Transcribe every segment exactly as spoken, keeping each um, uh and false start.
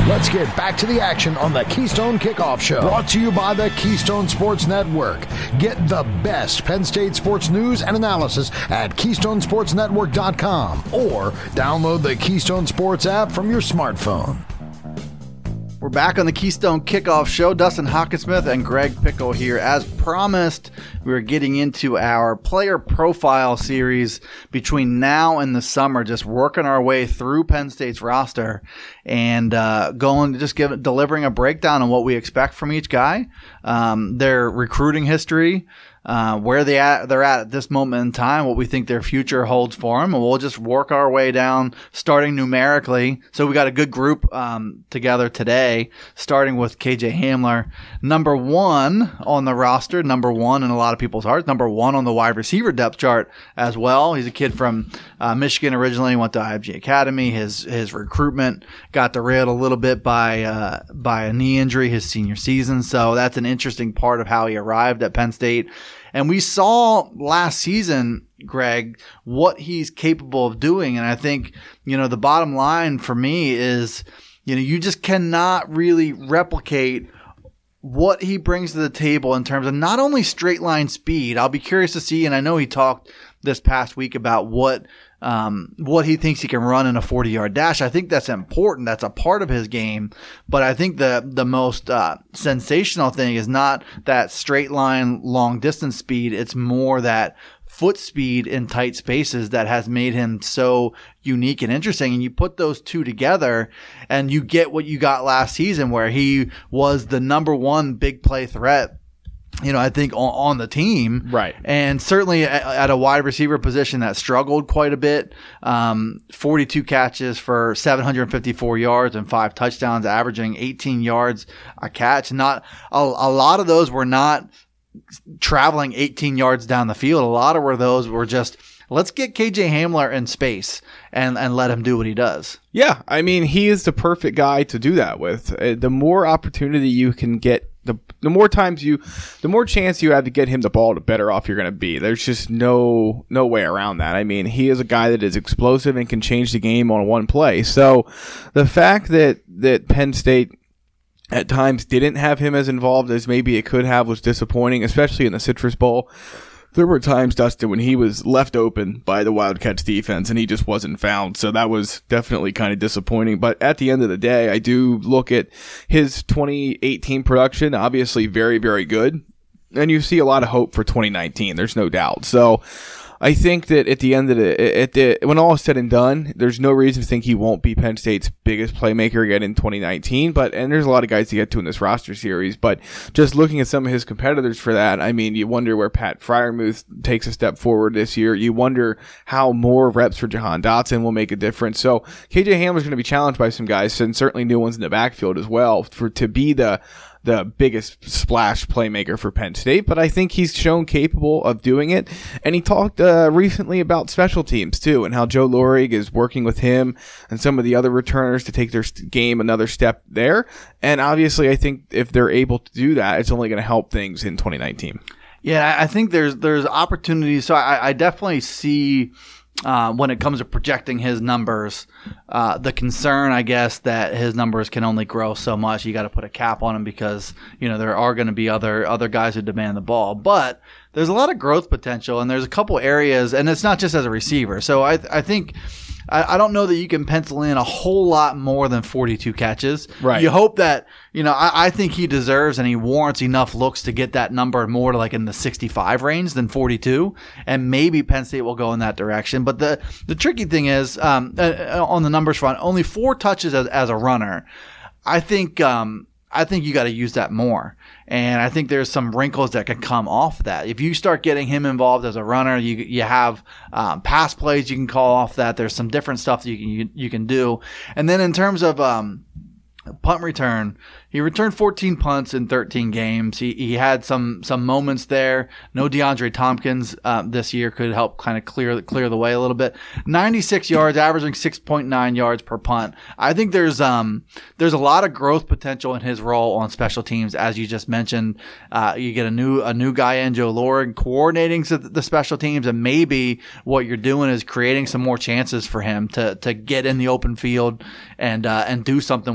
Let's get back to the action on the Keystone Kickoff Show. Brought to you by the Keystone Sports Network. Get the best Penn State sports news and analysis at keystone sports network dot com or download the Keystone Sports app from your smartphone. We're back on the Keystone Kickoff Show. Dustin Hockensmith and Greg Pickle here. As promised, we're getting into our player profile series between now and the summer, just working our way through Penn State's roster and uh, going to just give delivering a breakdown on what we expect from each guy, um, their recruiting history, Uh, where they at, they're at at this moment in time, what we think their future holds for them, and we'll just work our way down, starting numerically. So we got a good group um, together today, starting with K J Hamler, number one on the roster, number one in a lot of people's hearts, number one on the wide receiver depth chart as well. He's a kid from uh, Michigan originally, went to I F G Academy. His his recruitment got derailed a little bit by uh, by a knee injury his senior season, so that's an interesting part of how he arrived at Penn State. And we saw last season, Greg, what he's capable of doing. And I think, you know, the bottom line for me is, you know, you just cannot really replicate what he brings to the table in terms of not only straight line speed. I'll be curious to see, and I know he talked this past week about what um, what he thinks he can run in a forty-yard dash. I think that's important. That's a part of his game. But I think the the most uh, sensational thing is not that straight line long distance speed. It's more that foot speed in tight spaces that has made him so unique and interesting. And you put those two together and you get what you got last season, where he was the number one big play threat, you know, I think on, on the team. Right. And certainly at, at a wide receiver position that struggled quite a bit. Um, forty-two catches for seven hundred fifty-four yards and five touchdowns, averaging eighteen yards a catch. Not a, a lot of those were not traveling eighteen yards down the field. A lot of where those were just, let's get K J Hamler in space and, and let him do what he does. Yeah, I mean, he is the perfect guy to do that with. Uh, the more opportunity you can get, the the more times you, the more chance you have to get him the ball, the better off you're going to be. There's just no no way around that. I mean, he is a guy that is explosive and can change the game on one play. So the fact that, that Penn State at times didn't have him as involved as maybe it could have was disappointing, especially in the Citrus Bowl. There were times, Dustin, when he was left open by the Wildcats defense and he just wasn't found. So that was definitely kind of disappointing. But at the end of the day, I do look at his twenty eighteen production, obviously very, very good. And you see a lot of hope for twenty nineteen. There's no doubt. So I think that at the end of the, at the, when all is said and done, there's no reason to think he won't be Penn State's biggest playmaker again in twenty nineteen. But, and there's a lot of guys to get to in this roster series, but just looking at some of his competitors for that, I mean, you wonder where Pat Freiermuth takes a step forward this year. You wonder how more reps for Jahan Dotson will make a difference. So K J Hamler's going to be challenged by some guys, and certainly new ones in the backfield as well, for, to be the, the biggest splash playmaker for Penn State, but I think he's shown capable of doing it. And he talked uh, recently about special teams too, and how Joe Lorig is working with him and some of the other returners to take their game another step there. And obviously, I think if they're able to do that, it's only going to help things in twenty nineteen. Yeah, I think there's there's opportunities. So I, I definitely see. Uh, when it comes to projecting his numbers, uh, the concern, I guess, that his numbers can only grow so much. You got to put a cap on him because, you know, there are going to be other other guys who demand the ball. But there's a lot of growth potential, and there's a couple areas, and it's not just as a receiver. So I I think I, I don't know that you can pencil in a whole lot more than forty-two catches. Right. You hope that, you know, I, I think he deserves and he warrants enough looks to get that number more to like in the sixty-five range than forty-two, and maybe Penn State will go in that direction. But the the tricky thing is, um, uh, on the numbers front, only four touches as, as a runner. I think um, I think you got to use that more. And I think there's some wrinkles that can come off that. If you start getting him involved as a runner, you you have um, pass plays you can call off that. There's some different stuff that you can you, you can do. And then in terms of um, punt return, he returned fourteen punts in thirteen games. He he had some some moments there. No DeAndre Tompkins um, this year could help kind of clear clear the way a little bit. ninety-six yards, averaging six point nine yards per punt. I think there's um there's a lot of growth potential in his role on special teams, as you just mentioned. Uh, you get a new a new guy in, Joe Lorig, coordinating the special teams, and maybe what you're doing is creating some more chances for him to to get in the open field and uh, and do something with the ball.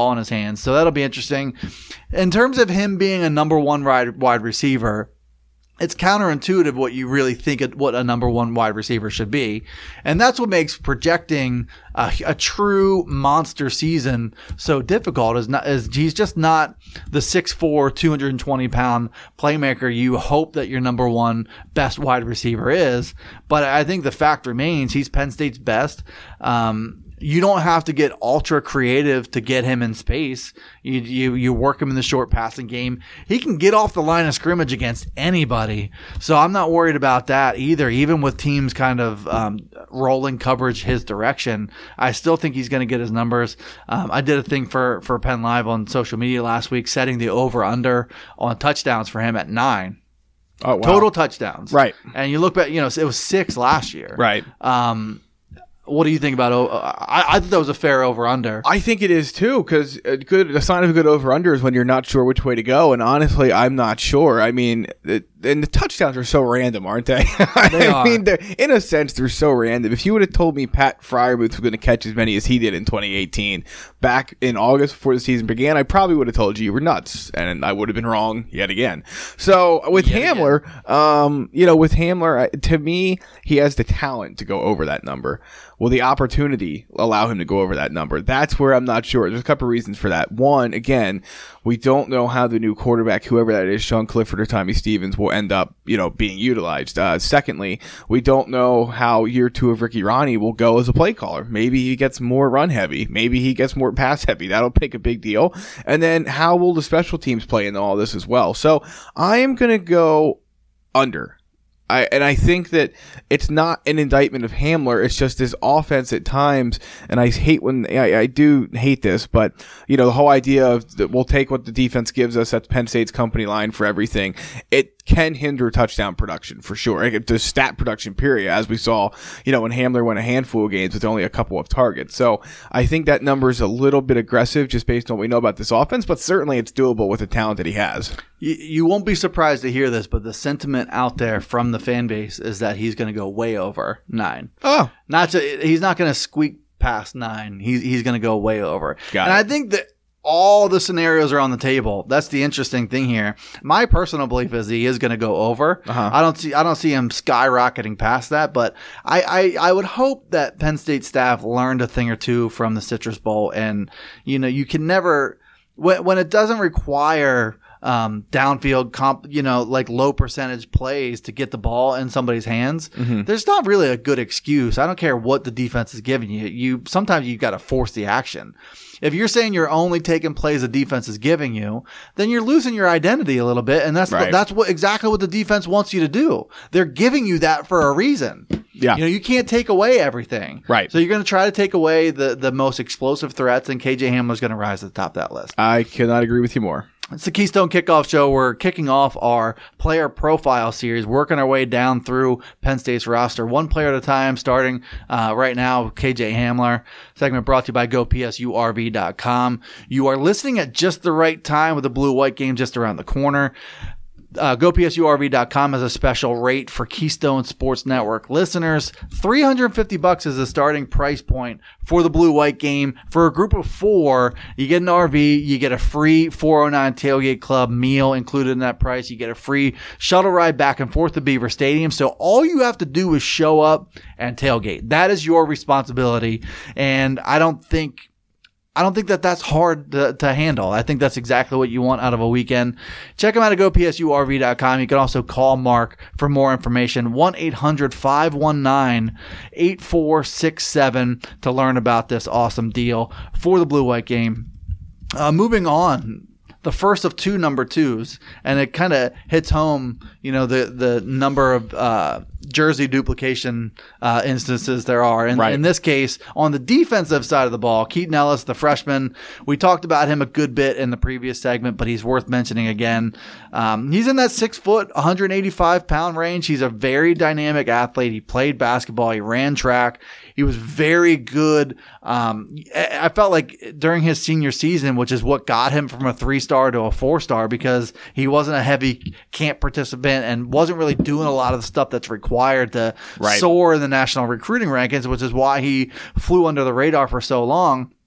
ball in his hands. So that'll be interesting. In terms of him being a number one wide, wide receiver, it's counterintuitive what you really think it, what a number one wide receiver should be. And that's what makes projecting a, a true monster season so difficult is not, is he's just not the six foot four, two hundred twenty pound playmaker you hope that your number one best wide receiver is. But I think the fact remains he's Penn State's best. Um, You don't have to get ultra creative to get him in space. You, you you work him in the short passing game. He can get off the line of scrimmage against anybody. So I'm not worried about that either. Even with teams kind of um, rolling coverage his direction, I still think he's going to get his numbers. Um, I did a thing for, for Penn Live on social media last week, setting the over-under on touchdowns for him at nine. Oh, wow. Total touchdowns. Right. And you look back, you know, it was six last year. Right. Um, What do you think about? I, I thought that was a fair over/under. I think it is too, because a good a sign of a good over/under is when you're not sure which way to go. And honestly, I'm not sure. I mean, it, and the touchdowns are so random, aren't they? They I are. mean, in a sense, they're so random. If you would have told me Pat Fryermuth was going to catch as many as he did in twenty eighteen back in August before the season began, I probably would have told you you were nuts, and I would have been wrong yet again. So with Yet Hamler, um, you know, with Hamler, to me, he has the talent to go over that number. Will the opportunity allow him to go over that number? That's where I'm not sure. There's a couple of reasons for that. One, again, we don't know how the new quarterback, whoever that is, Sean Clifford or Tommy Stevens, will end up, you know, being utilized. Uh, secondly, we don't know how year two of Ricky Ronnie will go as a play caller. Maybe he gets more run heavy. Maybe he gets more pass heavy. That'll make a big deal. And then how will the special teams play into all this as well? So I am going to go under. I, and I think that it's not an indictment of Hamler. It's just this offense at times. And I hate when I, I do hate this, but you know, the whole idea of that we'll take what the defense gives us. That's Penn State's company line for everything. It can hinder touchdown production for sure. The stat production period, as we saw, you know, when Hamler won a handful of games with only a couple of targets. So I think that number is a little bit aggressive just based on what we know about this offense, but certainly it's doable with the talent that he has. You, you won't be surprised to hear this, but the sentiment out there from the fan base is that he's going to go way over nine. Oh, not to, he's not going to squeak past nine. He's he's going to go way over. Got and it. I think that all the scenarios are on the table. That's the interesting thing here. My personal belief is he is going to go over. Uh-huh. I don't see I don't see him skyrocketing past that, but I, I I would hope that Penn State staff learned a thing or two from the Citrus Bowl, and you know you can never when when it doesn't require um, downfield comp, you know, like low percentage plays to get the ball in somebody's hands. Mm-hmm. There's not really a good excuse. I don't care what the defense is giving you. You sometimes you got to force the action. If you're saying you're only taking plays the defense is giving you, then you're losing your identity a little bit, and that's right. that's what exactly what the defense wants you to do. They're giving you that for a reason. Yeah. You know, you can't take away everything. Right. So you're going to try to take away the the most explosive threats, and K J Hamler's going to rise to the top of that list. I cannot agree with you more. It's the Keystone Kickoff Show. We're kicking off our player profile series, working our way down through Penn State's roster, one player at a time, starting uh, right now, K J Hamler. Segment brought to you by Go P S U R V dot com. You are listening at just the right time with the blue-white game just around the corner. Uh, Go P S U R V dot com has a special rate for Keystone Sports Network listeners. three hundred fifty bucks is the starting price point for the blue-white game. For a group of four, you get an R V, you get a free four oh nine Tailgate Club meal included in that price. You get a free shuttle ride back and forth to Beaver Stadium. So all you have to do is show up and tailgate. That is your responsibility. And I don't think... I don't think that that's hard to, to handle. I think that's exactly what you want out of a weekend. Check them out at Go P S U R V dot com. You can also call Mark for more information. one eight hundred five one nine eight four six seven to learn about this awesome deal for the blue-white game. Uh, moving on. The first of two number twos, and it kind of hits home, you know, the the number of uh, jersey duplication uh, instances there are. And right. in this case, on the defensive side of the ball, Keaton Ellis, the freshman, we talked about him a good bit in the previous segment, but he's worth mentioning again. Um, he's in that six foot, one hundred eighty-five pound range. He's a very dynamic athlete. He played basketball. He ran track. He was very good. Um, I felt like during his senior season, which is what got him from a three-star to a four-star, because he wasn't a heavy camp participant and wasn't really doing a lot of the stuff that's required to right. soar in the national recruiting rankings, which is why he flew under the radar for so long.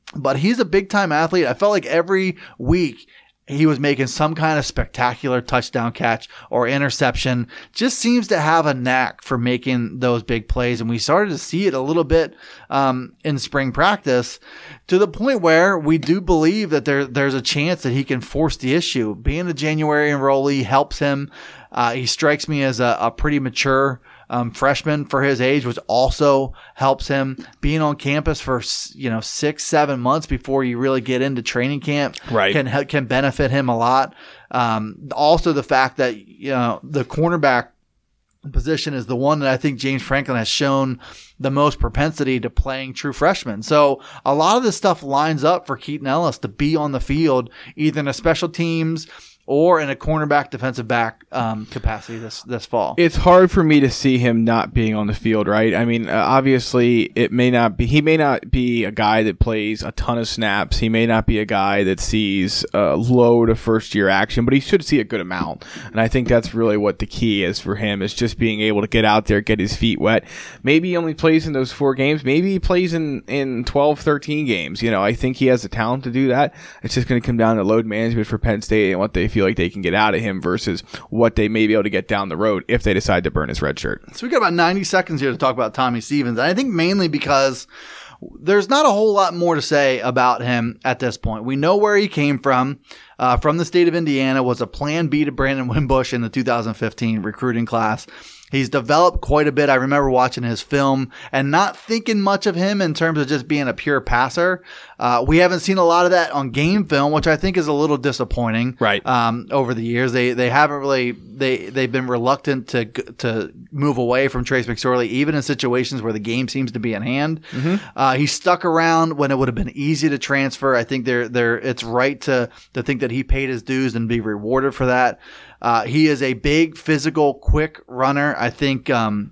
but he's a big-time athlete. I felt like every week he was making some kind of spectacular touchdown catch or interception. Just seems to have a knack for making those big plays. And we started to see it a little bit um, in spring practice, to the point where we do believe that there there's a chance that he can force the issue. Being a January enrollee helps him. Uh, he strikes me as a, a pretty mature Um, freshman for his age, which also helps him. Being on campus for, you know, six, seven months before you really get into training camp right. can can benefit him a lot. Um, also, the fact that, you know, the cornerback position is the one that I think James Franklin has shown the most propensity to playing true freshmen. So a lot of this stuff lines up for Keaton Ellis to be on the field, either in a special teams or in a cornerback, defensive back um, capacity this this fall. It's hard for me to see him not being on the field, right? I mean, uh, obviously, it may not be. He may not be a guy that plays a ton of snaps. He may not be a guy that sees uh, low to first year action, but he should see a good amount. And I think that's really what the key is for him, is just being able to get out there, get his feet wet. Maybe he only plays in those four games. Maybe he plays in, in twelve, thirteen games. You know, I think he has the talent to do that. It's just going to come down to load management for Penn State and what they feel like they can get out of him versus what they may be able to get down the road if they decide to burn his red shirt. So we got about ninety seconds here to talk about Tommy Stevens. And I think mainly because there's not a whole lot more to say about him at this point. We know where he came from. Uh, from the state of Indiana, was a plan B to Brandon Wimbush in the two thousand fifteen recruiting class. He's developed quite a bit. I remember watching his film and not thinking much of him in terms of just being a pure passer. Uh, we haven't seen a lot of that on game film, which I think is a little disappointing. Right. Um, over the years, they they haven't really they they've been reluctant to to move away from Trace McSorley, even in situations where the game seems to be in hand. Mm-hmm. Uh, he stuck around when it would have been easy to transfer. I think they're they're it's right to to think that he paid his dues and be rewarded for that. Uh, he is a big, physical, quick runner. I think um,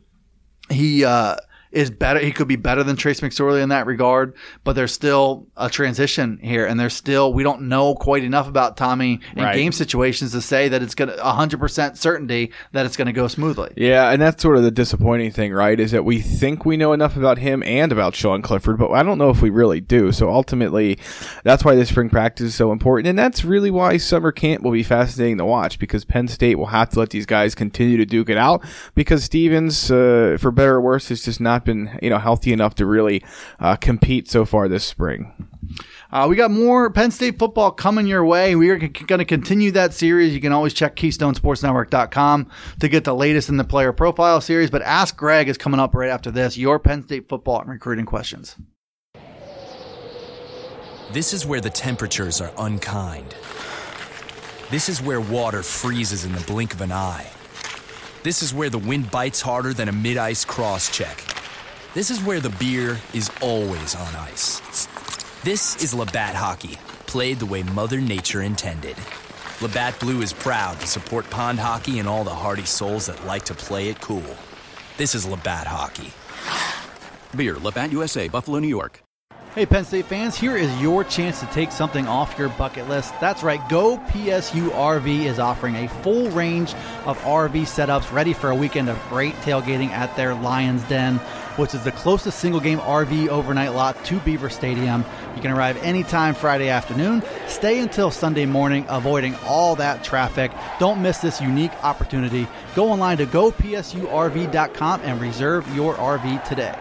he uh, is better. He could be better than Trace McSorley in that regard, but there's still a transition here, and there's still we don't know quite enough about Tommy in right. game situations to say that it's going to one hundred percent certainty that it's going to go smoothly. Yeah, and that's sort of the disappointing thing, right, is that we think we know enough about him and about Sean Clifford, but I don't know if we really do. So ultimately, that's why this spring practice is so important, and that's really why summer camp will be fascinating to watch, because Penn State will have to let these guys continue to duke it out, because Stevens, uh, for better or worse, has just not been, you know, healthy enough to really uh, compete so far this spring. Uh, we got more Penn State football coming your way. We are c- going to continue that series. You can always check Keystone Sports Network dot com to get the latest in the player profile series. But Ask Greg is coming up right after this. Your Penn State football and recruiting questions. This is where the temperatures are unkind. This is where water freezes in the blink of an eye. This is where the wind bites harder than a mid-ice cross-check. This is where the beer is always on ice. This is Labatt Hockey, played the way Mother Nature intended. Labatt Blue is proud to support pond hockey and all the hardy souls that like to play it cool. This is Labatt Hockey. Beer, Labatt U S A, Buffalo, New York. Hey, Penn State fans, here is your chance to take something off your bucket list. That's right, Go P S U R V is offering a full range of R V setups ready for a weekend of great tailgating at their Lions Den, which is the closest single-game R V overnight lot to Beaver Stadium. You can arrive anytime Friday afternoon, stay until Sunday morning, avoiding all that traffic. Don't miss this unique opportunity. Go online to go P S U R V dot com and reserve your R V today.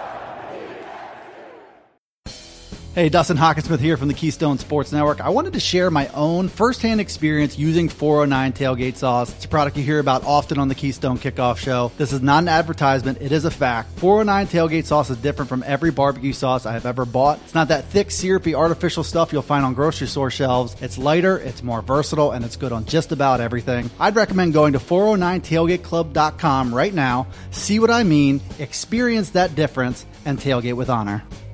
Hey, Dustin Hawkinsmith here from the Keystone Sports Network. I wanted to share my own firsthand experience using four oh nine Tailgate Sauce. It's a product you hear about often on the Keystone Kickoff Show. This is not an advertisement. It is a fact. four oh nine Tailgate Sauce is different from every barbecue sauce I have ever bought. It's not that thick, syrupy, artificial stuff you'll find on grocery store shelves. It's lighter, it's more versatile, and it's good on just about everything. I'd recommend going to four oh nine tailgate club dot com right now, see what I mean, experience that difference, and tailgate with honor.